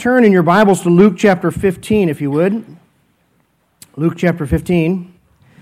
Turn in your Bibles to Luke chapter 15, if you would. Luke chapter 15.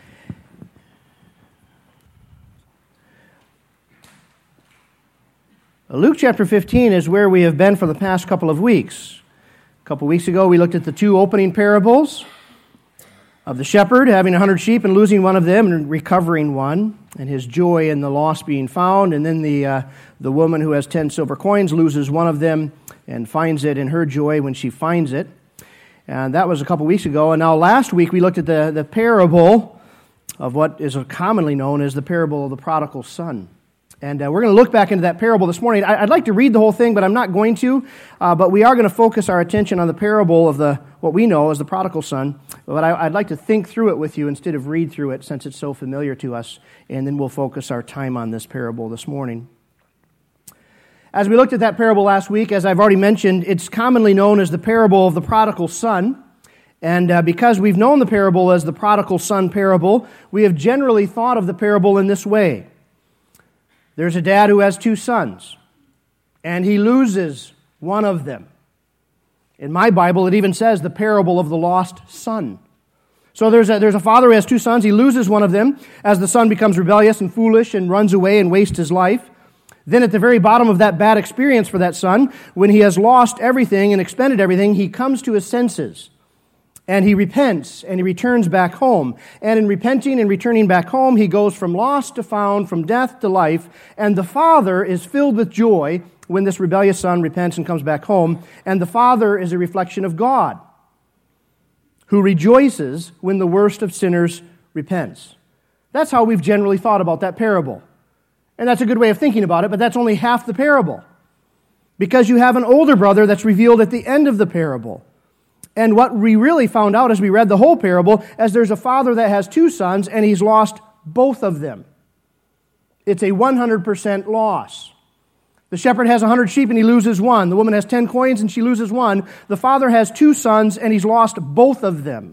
Luke chapter 15 is where we have been for the past couple of weeks. A couple of weeks ago, we looked at the two opening parables of the shepherd having 100 sheep and losing one of them and recovering one, and his joy in the lost being found. And then the woman who has 10 silver coins loses one of them and finds it in her joy when she finds it. And that was a couple weeks ago. And now last week we looked at the parable of what is commonly known as the parable of the prodigal son. And we're going to look back into that parable this morning. I'd like to read the whole thing, but I'm not going to. But we are going to focus our attention on the parable of what we know as the prodigal son. But I'd like to think through it with you instead of read through it, since it's so familiar to us. And then we'll focus our time on this parable this morning. As we looked at that parable last week, as I've already mentioned, it's commonly known as the parable of the prodigal son. And because we've known the parable as the prodigal son parable, we have generally thought of the parable in this way. There's a dad who has two sons, and he loses one of them. In my Bible, it even says the parable of the lost son. So there's a father who has two sons. He loses one of them as the son becomes rebellious and foolish and runs away and wastes his life. Then at the very bottom of that bad experience for that son, when he has lost everything and expended everything, he comes to his senses. And he repents, and he returns back home. And in repenting and returning back home, he goes from lost to found, from death to life. And the father is filled with joy when this rebellious son repents and comes back home. And the father is a reflection of God, who rejoices when the worst of sinners repents. That's how we've generally thought about that parable. And that's a good way of thinking about it, but that's only half the parable. Because you have an older brother that's revealed at the end of the parable. And what we really found out as we read the whole parable is there's a father that has two sons, and he's lost both of them. It's a 100% loss. The shepherd has 100 sheep and he loses one. The woman has 10 coins and she loses one. The father has two sons and he's lost both of them.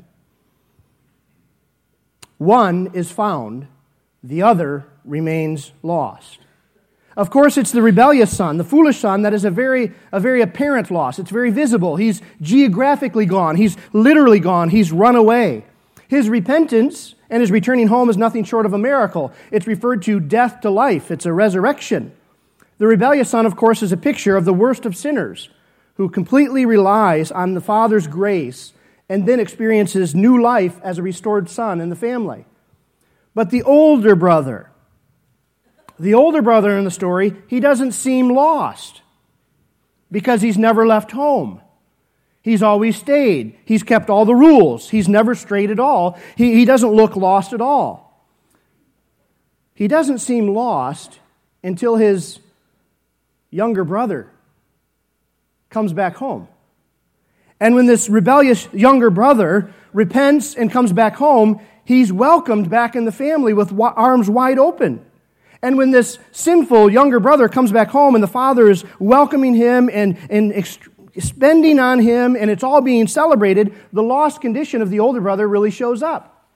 One is found, the other remains lost. Of course, it's the rebellious son, the foolish son, that is a very apparent loss. It's very visible. He's geographically gone. He's literally gone. He's run away. His repentance and his returning home is nothing short of a miracle. It's referred to death to life. It's a resurrection. The rebellious son, of course, is a picture of the worst of sinners who completely relies on the Father's grace and then experiences new life as a restored son in the family. But the older brother in the story, he doesn't seem lost because he's never left home. He's always stayed. He's kept all the rules. He's never strayed at all. He doesn't look lost at all. He doesn't seem lost until his younger brother comes back home. And when this rebellious younger brother repents and comes back home, he's welcomed back in the family with arms wide open. And when this sinful younger brother comes back home and the father is welcoming him and spending on him and it's all being celebrated, the lost condition of the older brother really shows up.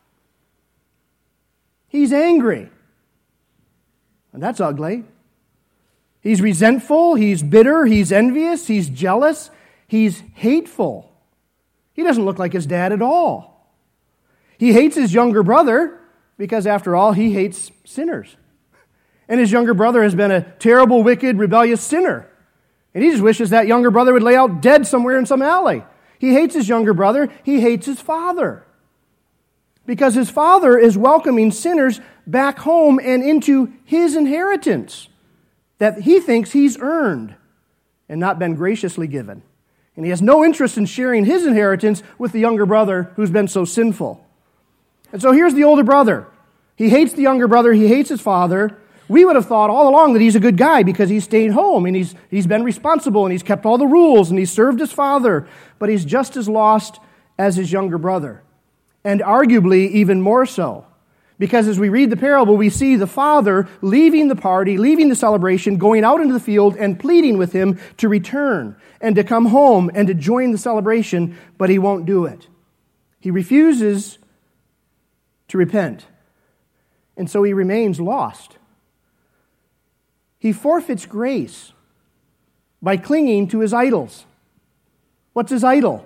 He's angry. And that's ugly. He's resentful, he's bitter, he's envious, he's jealous, he's hateful. He doesn't look like his dad at all. He hates his younger brother because, after all, he hates sinners. And his younger brother has been a terrible, wicked, rebellious sinner. And he just wishes that younger brother would lay out dead somewhere in some alley. He hates his younger brother. He hates his father. Because his father is welcoming sinners back home and into his inheritance that he thinks he's earned and not been graciously given. And he has no interest in sharing his inheritance with the younger brother who's been so sinful. And so here's the older brother. He hates the younger brother. He hates his father. We would have thought all along that he's a good guy because he's stayed home and he's been responsible and he's kept all the rules and he's served his father. But he's just as lost as his younger brother. And arguably even more so. Because as we read the parable, we see the father leaving the party, leaving the celebration, going out into the field and pleading with him to return and to come home and to join the celebration, but he won't do it. He refuses to repent. And so he remains lost. He forfeits grace by clinging to his idols. What's his idol?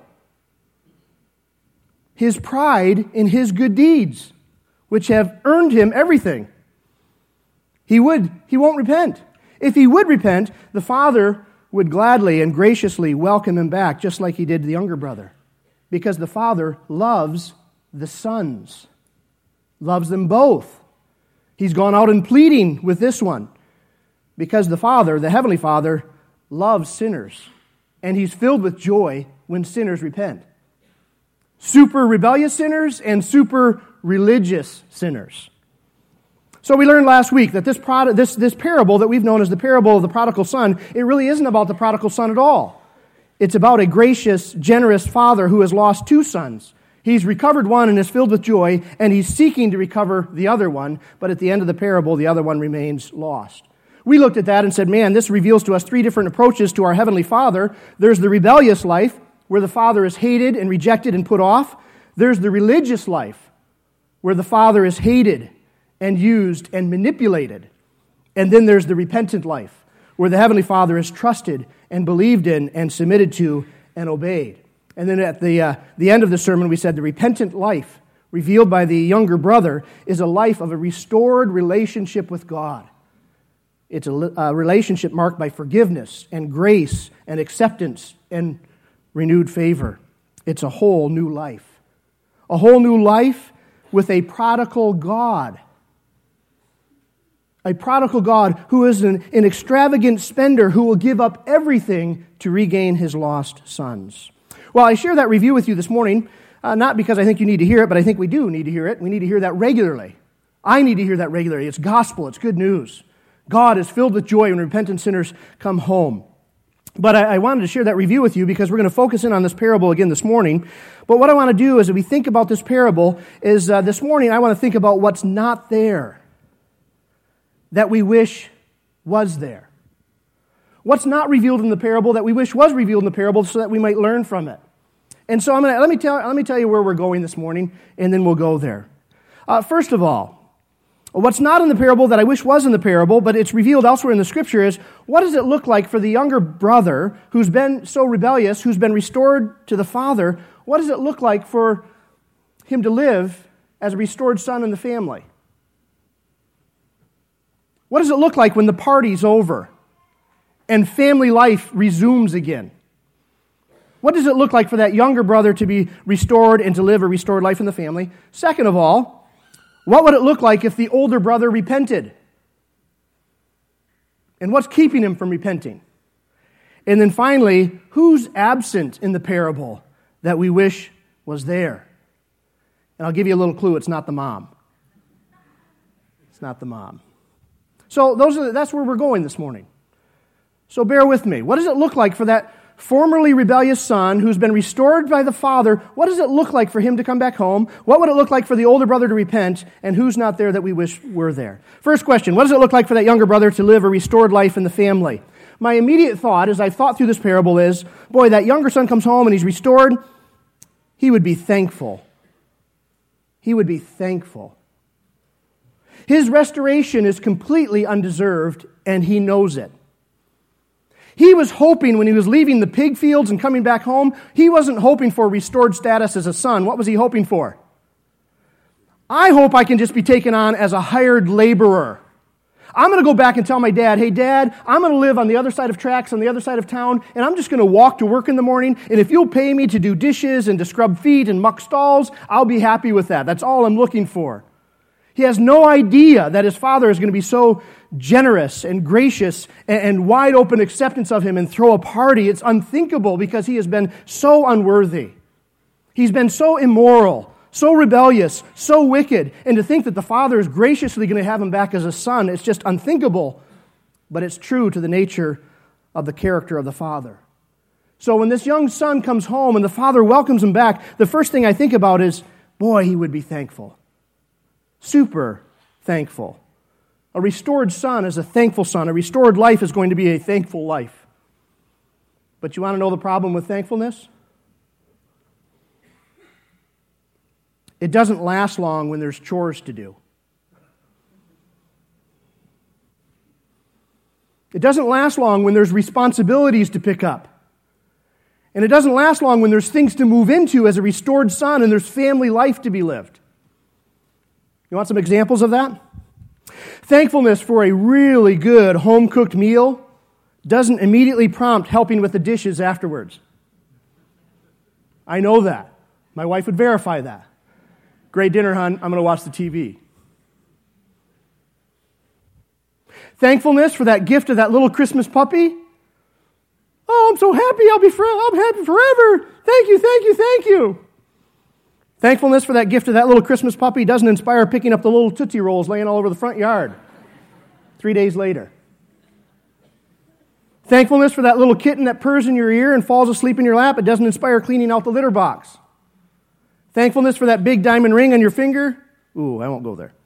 His pride in his good deeds, which have earned him everything. He won't repent. If he would repent, the Father would gladly and graciously welcome him back, just like he did the younger brother. Because the Father loves the sons, loves them both. He's gone out and pleading with this one because the Father, the Heavenly Father, loves sinners, and He's filled with joy when sinners repent. Super rebellious sinners and super religious sinners. So we learned last week that this parable that we've known as the parable of the prodigal son, it really isn't about the prodigal son at all. It's about a gracious, generous father who has lost two sons. He's recovered one and is filled with joy, and he's seeking to recover the other one, but at the end of the parable, the other one remains lost. We looked at that and said, man, this reveals to us three different approaches to our Heavenly Father. There's the rebellious life, where the Father is hated and rejected and put off. There's the religious life, where the Father is hated and used and manipulated. And then there's the repentant life, where the Heavenly Father is trusted and believed in and submitted to and obeyed. And then at the end of the sermon, we said the repentant life revealed by the younger brother is a life of a restored relationship with God. It's a relationship marked by forgiveness and grace and acceptance and renewed favor. It's a whole new life. A whole new life with a prodigal God. A prodigal God who is an extravagant spender who will give up everything to regain his lost sons. Well, I share that review with you this morning, not because I think you need to hear it, but I think we do need to hear it. We need to hear that regularly. I need to hear that regularly. It's gospel. It's good news. God is filled with joy when repentant sinners come home. But I wanted to share that review with you because we're going to focus in on this parable again this morning. But what I want to do as we think about this parable is this morning I want to think about what's not there that we wish was there. What's not revealed in the parable that we wish was revealed in the parable so that we might learn from it. And so let me tell you where we're going this morning, and then we'll go there. First of all, what's not in the parable that I wish was in the parable, but it's revealed elsewhere in the Scripture is, what does it look like for the younger brother who's been so rebellious, who's been restored to the father, what does it look like for him to live as a restored son in the family? What does it look like when the party's over and family life resumes again? What does it look like for that younger brother to be restored and to live a restored life in the family? Second of all, what would it look like if the older brother repented? And what's keeping him from repenting? And then finally, who's absent in the parable that we wish was there? And I'll give you a little clue, it's not the mom. It's not the mom. So that's where we're going this morning. So bear with me. What does it look like for that formerly rebellious son who's been restored by the father? What does it look like for him to come back home? What would it look like for the older brother to repent? And who's not there that we wish were there? First question, what does it look like for that younger brother to live a restored life in the family? My immediate thought as I've thought through this parable is, boy, that younger son comes home and he's restored. He would be thankful. He would be thankful. His restoration is completely undeserved, and he knows it. He was hoping when he was leaving the pig fields and coming back home, he wasn't hoping for restored status as a son. What was he hoping for? I hope I can just be taken on as a hired laborer. I'm going to go back and tell my dad, hey, Dad, I'm going to live on the other side of tracks, on the other side of town, and I'm just going to walk to work in the morning, and if you'll pay me to do dishes and to scrub feet and muck stalls, I'll be happy with that. That's all I'm looking for. He has no idea that his father is going to be so generous and gracious and wide open acceptance of him and throw a party. It's unthinkable because he has been so unworthy. He's been so immoral, so rebellious, so wicked. And to think that the father is graciously going to have him back as a son, it's just unthinkable. But it's true to the nature of the character of the father. So when this young son comes home and the father welcomes him back, the first thing I think about is, boy, he would be thankful. Super thankful. A restored son is a thankful son. A restored life is going to be a thankful life. But you want to know the problem with thankfulness? It doesn't last long when there's chores to do. It doesn't last long when there's responsibilities to pick up. And it doesn't last long when there's things to move into as a restored son and there's family life to be lived. You want some examples of that? Thankfulness for a really good home-cooked meal doesn't immediately prompt helping with the dishes afterwards. I know that. My wife would verify that. Great dinner, hon. I'm going to watch the TV. Thankfulness for that gift of that little Christmas puppy. Oh, I'm so happy. I'm happy forever. Thank you, thank you, thank you. Thankfulness for that gift of that little Christmas puppy doesn't inspire picking up the little Tootsie Rolls laying all over the front yard 3 days later. Thankfulness for that little kitten that purrs in your ear and falls asleep in your lap. It doesn't inspire cleaning out the litter box. Thankfulness for that big diamond ring on your finger. Ooh, I won't go there.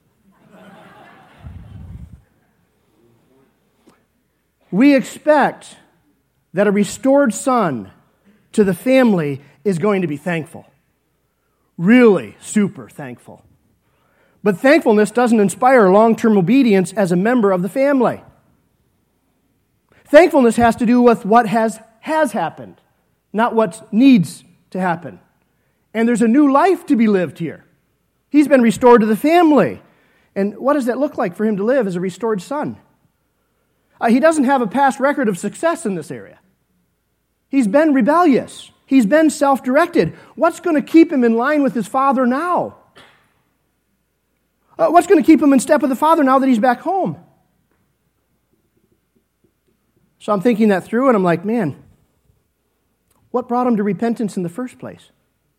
We expect that a restored son to the family is going to be thankful. Really super thankful. But thankfulness doesn't inspire long-term obedience as a member of the family. Thankfulness has to do with what has happened, not what needs to happen. And there's a new life to be lived here. He's been restored to the family. And what does that look like for him to live as a restored son? He doesn't have a past record of success in this area. He's been rebellious. He's been self-directed. What's going to keep him in line with his father now? What's going to keep him in step with the father now that he's back home? So I'm thinking that through, and I'm like, man, what brought him to repentance in the first place?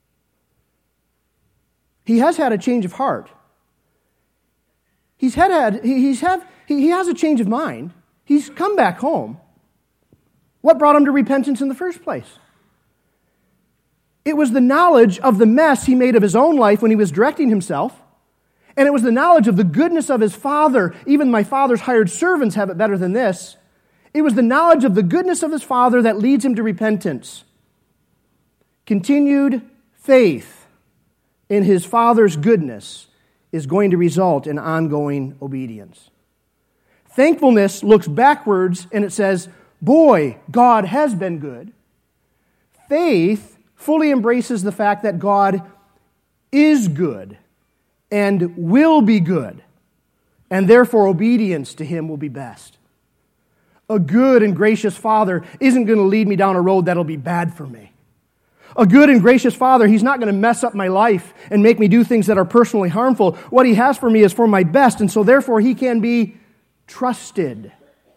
He has had a change of heart. He has a change of mind. He's come back home. What brought him to repentance in the first place? It was the knowledge of the mess he made of his own life when he was directing himself, and it was the knowledge of the goodness of his father. Even my father's hired servants have it better than this. It was the knowledge of the goodness of his father that leads him to repentance. Continued faith in his father's goodness is going to result in ongoing obedience. Thankfulness looks backwards and it says, boy, God has been good. Faith fully embraces the fact that God is good and will be good, and therefore obedience to him will be best. A good and gracious father isn't going to lead me down a road that'll be bad for me. A good and gracious father, he's not going to mess up my life and make me do things that are personally harmful. What he has for me is for my best, and so therefore he can be trusted.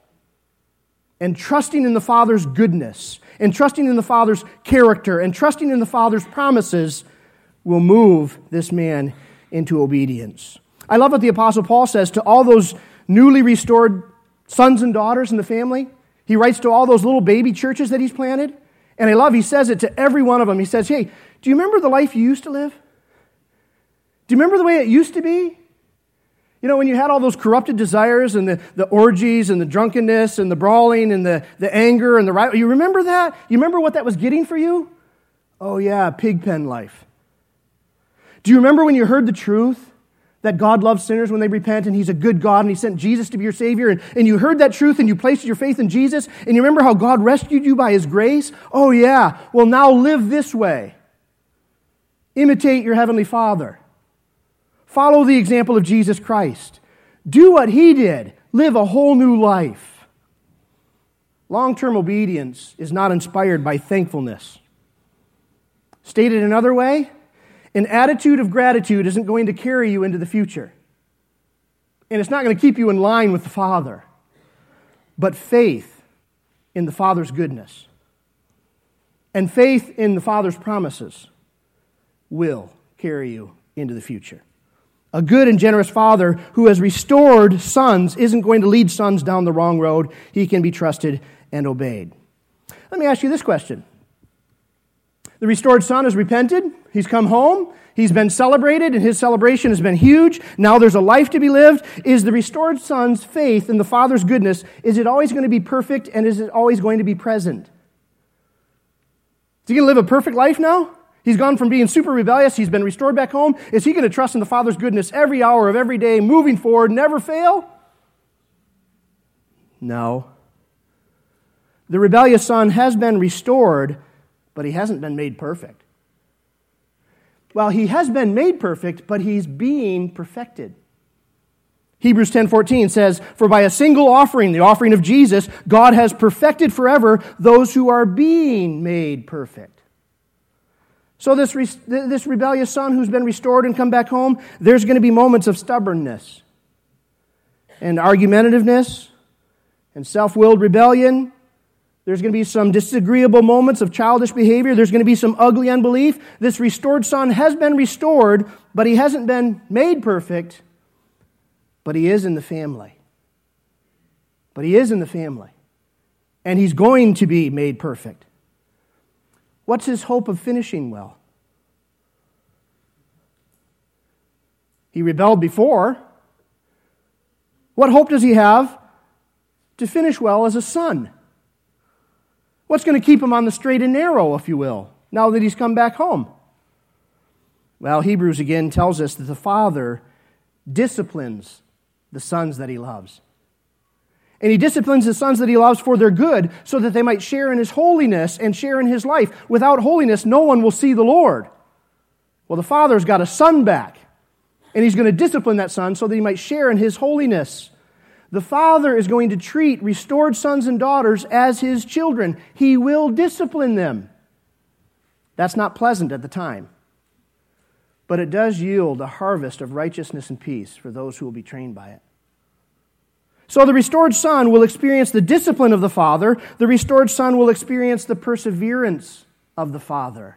And trusting in the Father's goodness, and trusting in the Father's character, and trusting in the Father's promises will move this man into obedience. I love what the Apostle Paul says to all those newly restored sons and daughters in the family. He writes to all those little baby churches that he's planted. And I love, he says it to every one of them. He says, hey, do you remember the life you used to live? Do you remember the way it used to be? You know, when you had all those corrupted desires and the orgies and the drunkenness and the brawling and the anger and the rivalry. You remember that? You remember what that was getting for you? Oh yeah, pigpen life. Do you remember when you heard the truth that God loves sinners when they repent and he's a good God and he sent Jesus to be your Savior and you heard that truth and you placed your faith in Jesus and you remember how God rescued you by his grace? Oh yeah, well now live this way. Imitate your Heavenly Father. Follow the example of Jesus Christ. Do what he did. Live a whole new life. Long-term obedience is not inspired by thankfulness. Stated another way, an attitude of gratitude isn't going to carry you into the future. And it's not going to keep you in line with the Father. But faith in the Father's goodness and faith in the Father's promises will carry you into the future. A good and generous father who has restored sons isn't going to lead sons down the wrong road. He can be trusted and obeyed. Let me ask you this question. The restored son has repented. He's come home. He's been celebrated, and his celebration has been huge. Now there's a life to be lived. Is the restored son's faith in the Father's goodness, is it always going to be perfect, and is it always going to be present? Is he going to live a perfect life now? He's gone from being super rebellious. He's been restored back home. Is he going to trust in the Father's goodness every hour of every day, moving forward, never fail? No. The rebellious son has been restored, but he hasn't been made perfect. Well, he has been made perfect, but he's being perfected. Hebrews 10:14 says, "For by a single offering, the offering of Jesus, God has perfected forever those who are being made perfect." So this rebellious son who's been restored and come back home, there's going to be moments of stubbornness and argumentativeness and self-willed rebellion. There's going to be some disagreeable moments of childish behavior. There's going to be some ugly unbelief. This restored son has been restored, but he hasn't been made perfect. But he is in the family. And he's going to be made perfect. What's his hope of finishing well? He rebelled before. What hope does he have to finish well as a son? What's going to keep him on the straight and narrow, if you will, now that he's come back home? Well, Hebrews again tells us that the Father disciplines the sons that he loves. And he disciplines the sons that he loves for their good so that they might share in his holiness and share in his life. Without holiness, no one will see the Lord. Well, the Father's got a son back, and he's going to discipline that son so that he might share in his holiness. The Father is going to treat restored sons and daughters as his children. He will discipline them. That's not pleasant at the time, but it does yield a harvest of righteousness and peace for those who will be trained by it. So the restored son will experience the discipline of the Father. The restored son will experience the perseverance of the Father.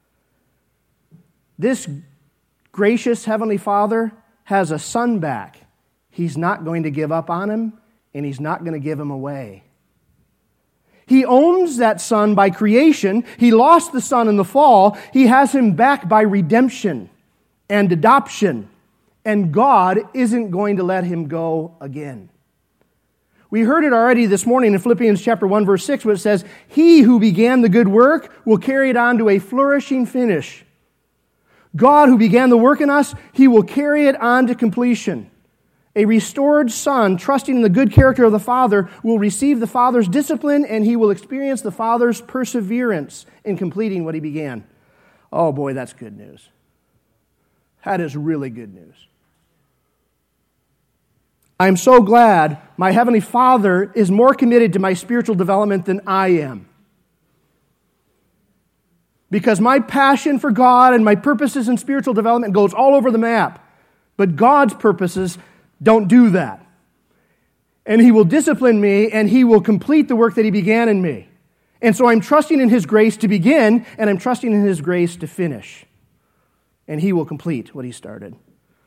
This gracious Heavenly Father has a son back. He's not going to give up on him, and he's not going to give him away. He owns that son by creation. He lost the son in the fall. He has him back by redemption and adoption. And God isn't going to let him go again. We heard it already this morning in Philippians chapter 1, verse 6, where it says, "He who began the good work will carry it on to a flourishing finish." God who began the work in us, He will carry it on to completion. A restored son, trusting in the good character of the Father, will receive the Father's discipline, and he will experience the Father's perseverance in completing what he began. Oh boy, that's good news. That is really good news. I'm so glad my Heavenly Father is more committed to my spiritual development than I am. Because my passion for God and my purposes in spiritual development goes all over the map. But God's purposes don't do that. And He will discipline me, and He will complete the work that He began in me. And so I'm trusting in His grace to begin, and I'm trusting in His grace to finish. And He will complete what He started.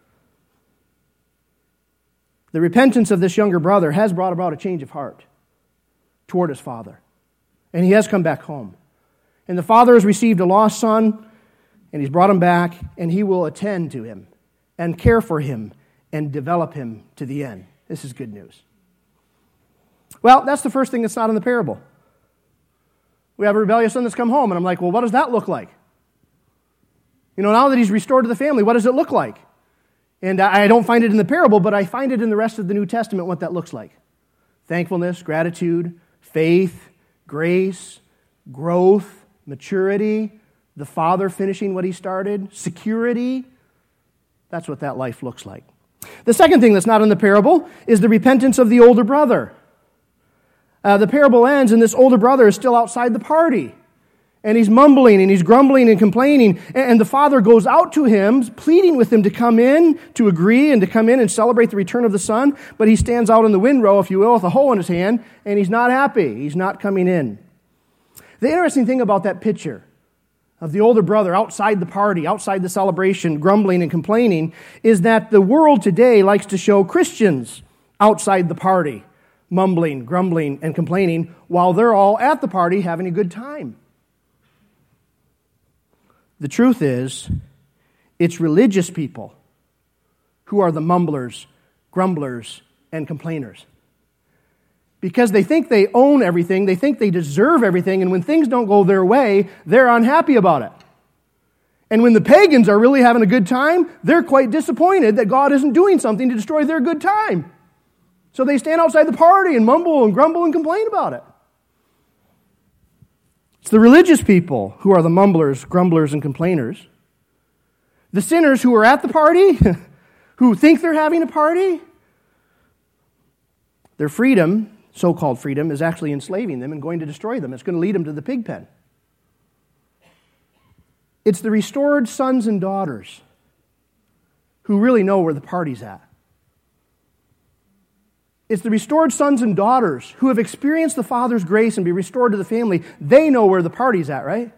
The repentance of this younger brother has brought about a change of heart toward his father. And he has come back home. And the father has received a lost son, and he's brought him back, and he will attend to him and care for him and develop him to the end. This is good news. Well, that's the first thing that's not in the parable. We have a rebellious son that's come home, and I'm like, well, what does that look like? You know, now that he's restored to the family, what does it look like? And I don't find it in the parable, but I find it in the rest of the New Testament what that looks like. Thankfulness, gratitude, faith, grace, growth, maturity, the Father finishing what He started, security. That's what that life looks like. The second thing that's not in the parable is the repentance of the older brother. The parable ends, and this older brother is still outside the party. And he's mumbling, and he's grumbling and complaining. And the father goes out to him, pleading with him to come in, to agree, and to come in and celebrate the return of the son. But he stands out in the windrow, if you will, with a hoe in his hand, and he's not happy. He's not coming in. The interesting thing about that picture of the older brother outside the party, outside the celebration, grumbling and complaining, is that the world today likes to show Christians outside the party, mumbling, grumbling, and complaining, while they're all at the party having a good time. The truth is, it's religious people who are the mumblers, grumblers, and complainers. Because they think they own everything, they think they deserve everything, and when things don't go their way, they're unhappy about it. And when the pagans are really having a good time, they're quite disappointed that God isn't doing something to destroy their good time. So they stand outside the party and mumble and grumble and complain about it. It's the religious people who are the mumblers, grumblers, and complainers. The sinners who are at the party, who think they're having a party, their freedom, so-called freedom, is actually enslaving them and going to destroy them. It's going to lead them to the pig pen. It's the restored sons and daughters who really know where the party's at. It's the restored sons and daughters who have experienced the Father's grace and be restored to the family. They know where the party's at, right?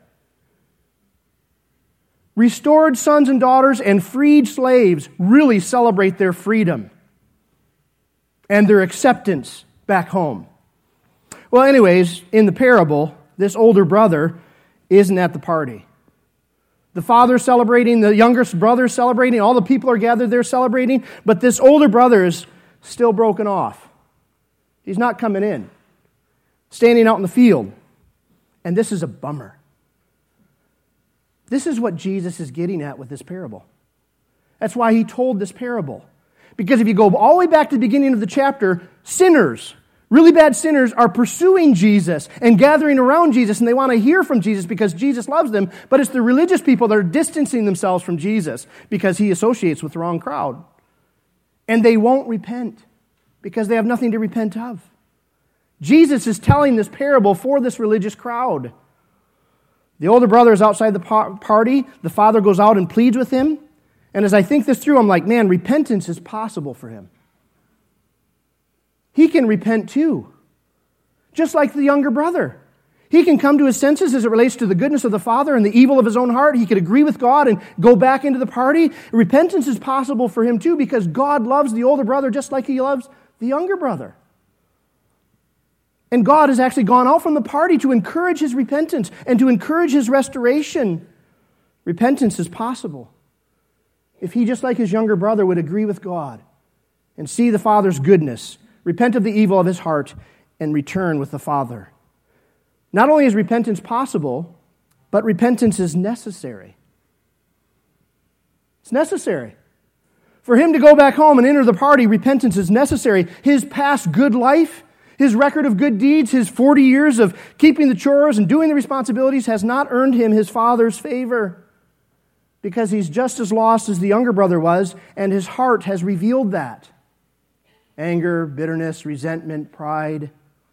Restored sons and daughters and freed slaves really celebrate their freedom and their acceptance back home. Well, anyways, in the parable, this older brother isn't at the party. The father's celebrating, the youngest brother's celebrating, all the people are gathered there celebrating, but this older brother is still broken off. He's not coming in. Standing out in the field. And this is a bummer. This is what Jesus is getting at with this parable. That's why he told this parable. Because if you go all the way back to the beginning of the chapter, sinners, really bad sinners, are pursuing Jesus and gathering around Jesus, and they want to hear from Jesus because Jesus loves them, but it's the religious people that are distancing themselves from Jesus because he associates with the wrong crowd. And they won't repent because they have nothing to repent of. Jesus is telling this parable for this religious crowd. The older brother is outside the party. The father goes out and pleads with him. And as I think this through, I'm like, man, repentance is possible for him. He can repent too, just like the younger brother. He can come to his senses as it relates to the goodness of the Father and the evil of his own heart. He could agree with God and go back into the party. Repentance is possible for him too because God loves the older brother just like he loves the younger brother. And God has actually gone out from the party to encourage his repentance and to encourage his restoration. Repentance is possible if he, just like his younger brother, would agree with God and see the Father's goodness, repent of the evil of his heart, and return with the Father. Not only is repentance possible, but repentance is necessary. It's necessary. For him to go back home and enter the party, repentance is necessary. His past good life, his record of good deeds, his 40 years of keeping the chores and doing the responsibilities has not earned him his Father's favor because he's just as lost as the younger brother was, and his heart has revealed that. Anger, bitterness, resentment, pride.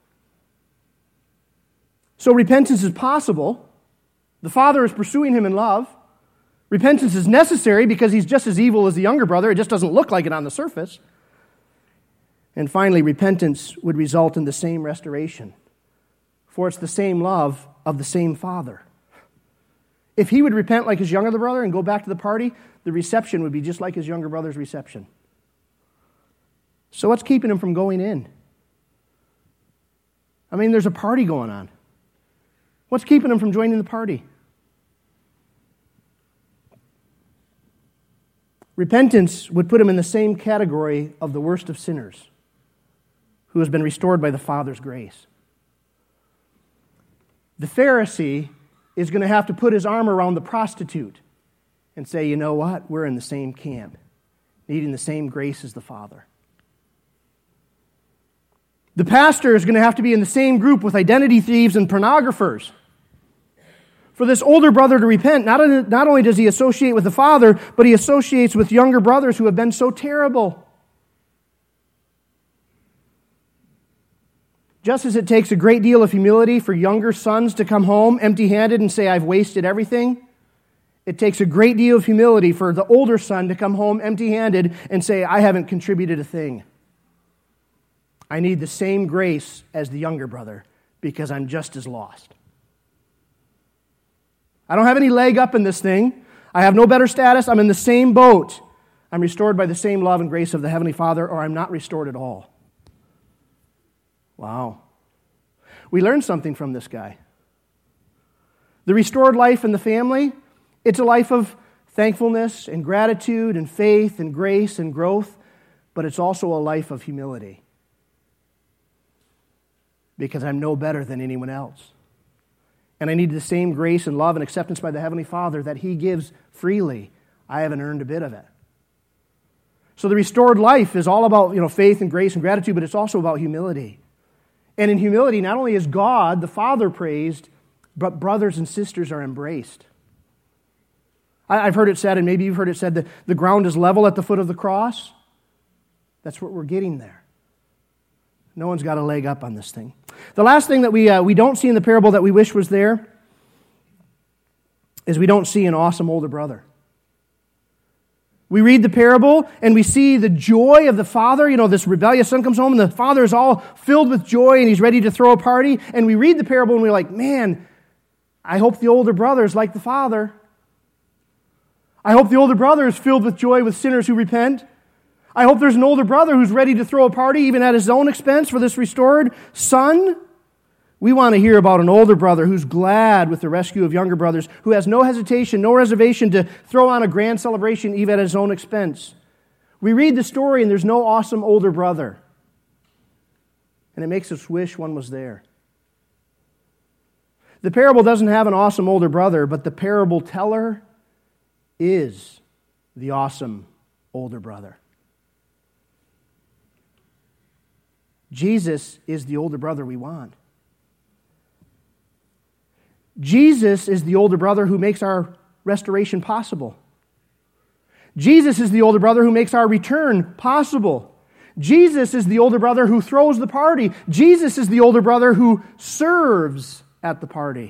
So repentance is possible. The Father is pursuing him in love. Repentance is necessary because he's just as evil as the younger brother. It just doesn't look like it on the surface. And finally, repentance would result in the same restoration. For it's the same love of the same Father. If he would repent like his younger brother and go back to the party, the reception would be just like his younger brother's reception. So what's keeping him from going in? I mean, there's a party going on. What's keeping him from joining the party? Repentance would put him in the same category of the worst of sinners who has been restored by the Father's grace. The Pharisee is going to have to put his arm around the prostitute and say, you know what? We're in the same camp, needing the same grace as the Father. The pastor is going to have to be in the same group with identity thieves and pornographers. For this older brother to repent, not only does he associate with the Father, but he associates with younger brothers who have been so terrible. Just as it takes a great deal of humility for younger sons to come home empty-handed and say, I've wasted everything, it takes a great deal of humility for the older son to come home empty-handed and say, I haven't contributed a thing. I need the same grace as the younger brother because I'm just as lost. I don't have any leg up in this thing. I have no better status. I'm in the same boat. I'm restored by the same love and grace of the Heavenly Father, or I'm not restored at all. Wow. We learned something from this guy. The restored life in the family, it's a life of thankfulness and gratitude and faith and grace and growth, but it's also a life of humility. Because I'm no better than anyone else. And I need the same grace and love and acceptance by the Heavenly Father that He gives freely. I haven't earned a bit of it. So the restored life is all about, faith and grace and gratitude, but it's also about humility. And in humility, not only is God, the Father, praised, but brothers and sisters are embraced. I've heard it said, and maybe you've heard it said, that the ground is level at the foot of the cross. That's what we're getting there. No one's got a leg up on this thing. The last thing that we don't see in the parable that we wish was there is we don't see an awesome older brother. We read the parable and we see the joy of the father. You know, this rebellious son comes home and the father is all filled with joy and he's ready to throw a party. And we read the parable and we're like, man, I hope the older brother is like the father. I hope the older brother is filled with joy with sinners who repent. I hope there's an older brother who's ready to throw a party even at his own expense for this restored son. We want to hear about an older brother who's glad with the rescue of younger brothers, who has no hesitation, no reservation to throw on a grand celebration even at his own expense. We read the story and there's no awesome older brother. And it makes us wish one was there. The parable doesn't have an awesome older brother, but the parable teller is the awesome older brother. Jesus is the older brother we want. Jesus is the older brother who makes our restoration possible. Jesus is the older brother who makes our return possible. Jesus is the older brother who throws the party. Jesus is the older brother who serves at the party.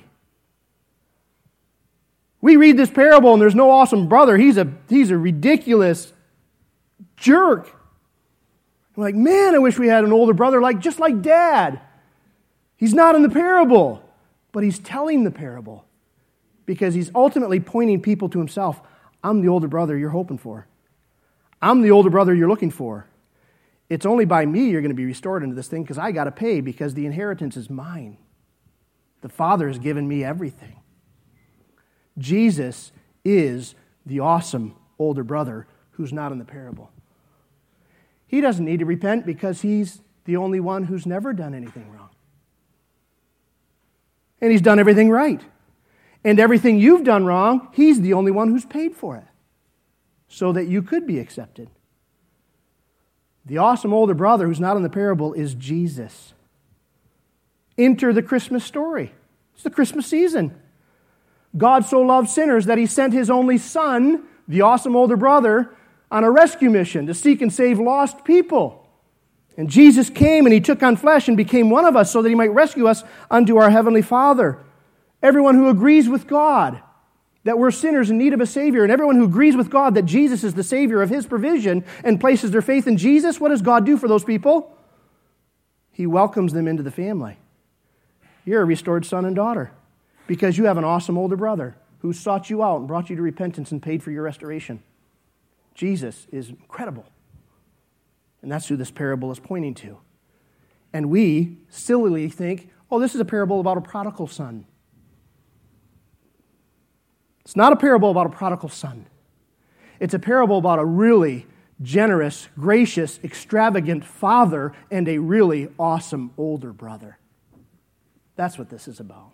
We read this parable and there's no awesome brother. He's a ridiculous jerk. I'm like, man, I wish we had an older brother just like Dad. He's not in the parable, but he's telling the parable because he's ultimately pointing people to himself. I'm the older brother you're hoping for. I'm the older brother you're looking for. It's only by me you're going to be restored into this thing because I got to pay because the inheritance is mine. The Father has given me everything. Jesus is the awesome older brother who's not in the parable. He doesn't need to repent because he's the only one who's never done anything wrong. And he's done everything right. And everything you've done wrong, he's the only one who's paid for it so that you could be accepted. The awesome older brother who's not in the parable is Jesus. Enter the Christmas story. It's the Christmas season. God so loved sinners that he sent his only son, the awesome older brother, on a rescue mission to seek and save lost people. And Jesus came and he took on flesh and became one of us so that he might rescue us unto our heavenly Father. Everyone who agrees with God that we're sinners in need of a Savior, and everyone who agrees with God that Jesus is the Savior of his provision and places their faith in Jesus, what does God do for those people? He welcomes them into the family. You're a restored son and daughter because you have an awesome older brother who sought you out and brought you to repentance and paid for your restoration. Jesus is incredible. And that's who this parable is pointing to. And we sillily think, oh, this is a parable about a prodigal son. It's not a parable about a prodigal son. It's a parable about a really generous, gracious, extravagant father and a really awesome older brother. That's what this is about.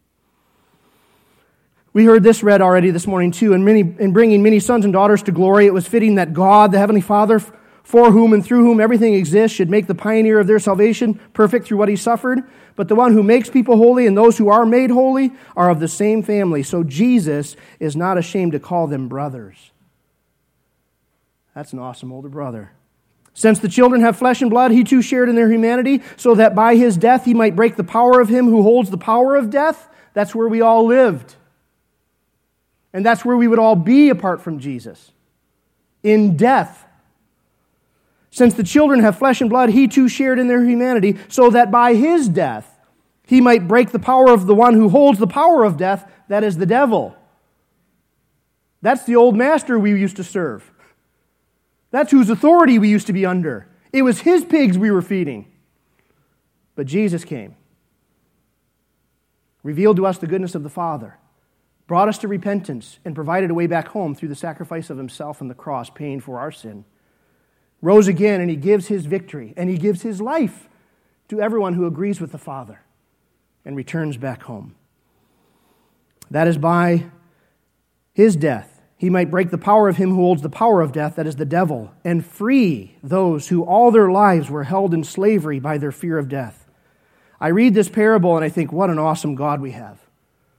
We heard this read already this morning too. In bringing many sons and daughters to glory, it was fitting that God, the Heavenly Father, for whom and through whom everything exists, should make the pioneer of their salvation perfect through what he suffered. But the one who makes people holy and those who are made holy are of the same family. So Jesus is not ashamed to call them brothers. That's an awesome older brother. Since the children have flesh and blood, he too shared in their humanity, so that by his death he might break the power of him who holds the power of death. That's where we all lived. And that's where we would all be apart from Jesus. In death. Since the children have flesh and blood, he too shared in their humanity, so that by his death he might break the power of the one who holds the power of death, that is the devil. That's the old master we used to serve. That's whose authority we used to be under. It was his pigs we were feeding. But Jesus came, revealed to us the goodness of the Father, brought us to repentance, and provided a way back home through the sacrifice of himself on the cross, paying for our sin. Rose again, and he gives his victory, and he gives his life to everyone who agrees with the Father and returns back home. That is by his death, he might break the power of him who holds the power of death, that is the devil, and free those who all their lives were held in slavery by their fear of death. I read this parable and I think, what an awesome God we have.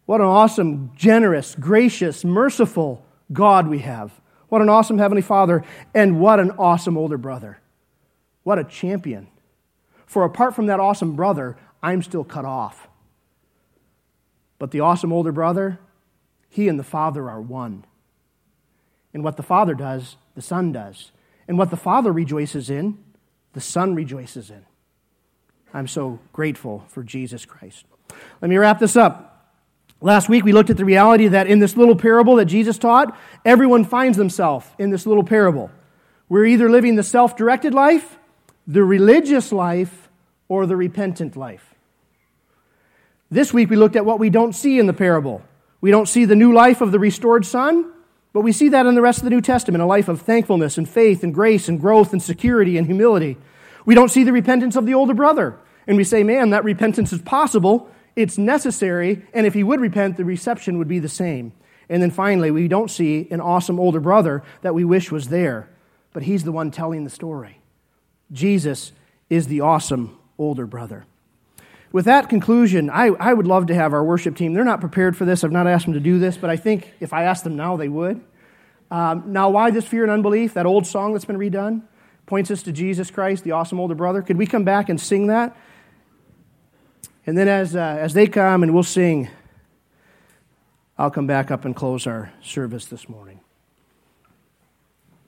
What an awesome, generous, gracious, merciful God we have. What an awesome Heavenly Father, and what an awesome older brother. What a champion. For apart from that awesome brother, I'm still cut off. But the awesome older brother, he and the Father are one. And what the Father does, the Son does. And what the Father rejoices in, the Son rejoices in. I'm so grateful for Jesus Christ. Let me wrap this up. Last week we looked at the reality that in this little parable that Jesus taught, everyone finds themselves in this little parable. We're either living the self-directed life, the religious life, or the repentant life. This week we looked at what we don't see in the parable. We don't see the new life of the restored son, but we see that in the rest of the New Testament, a life of thankfulness and faith and grace and growth and security and humility. We don't see the repentance of the older brother, and we say, man, that repentance is possible, it's necessary, and if he would repent, the reception would be the same. And then finally, we don't see an awesome older brother that we wish was there, but he's the one telling the story. Jesus is the awesome older brother. With that conclusion, I would love to have our worship team. They're not prepared for this. I've not asked them to do this, but I think if I asked them now, they would. Now, why this fear and unbelief? That old song that's been redone points us to Jesus Christ, the awesome older brother. Could we come back and sing that? And then as they come and we'll sing, I'll come back up and close our service this morning.